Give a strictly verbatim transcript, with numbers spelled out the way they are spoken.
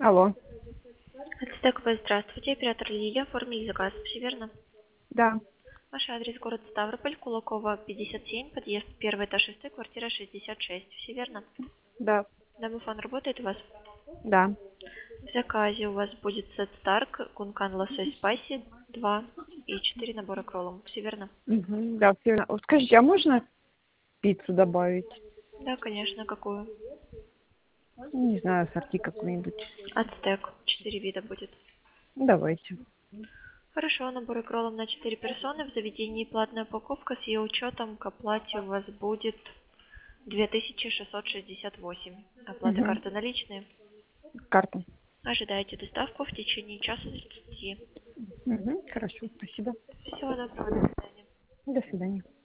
Алло. Ацтековая, здравствуйте. Оператор Лилия. Оформили заказ. Все верно? Да, Ваш адрес город Ставрополь, Кулакова, пятьдесят семь, подъезд первый этаж шестой, квартира шестьдесят шесть. Все верно? да, Домофон работает у вас? да. В заказе у вас будет сет Старк, кункан лосось спайси два и четыре набора к роллам. Все верно? Мгм, да, всё верно. Вот скажите, а можно пиццу добавить? Да, конечно. Какую? Ну, не знаю, ассорти какую-нибудь. Ацтек. Четыре вида будет. Ну, давайте. Хорошо, наборы к роллам на четыре персоны. В заведении платная упаковка с ее учетом к оплате у вас будет две тысячи шестьсот шестьдесят восемь. Оплата Угу. карты наличные. Карта. Ожидаете доставку в течение часа тридцати. Угу. Хорошо, спасибо. Всего доброго, до свидания. До свидания.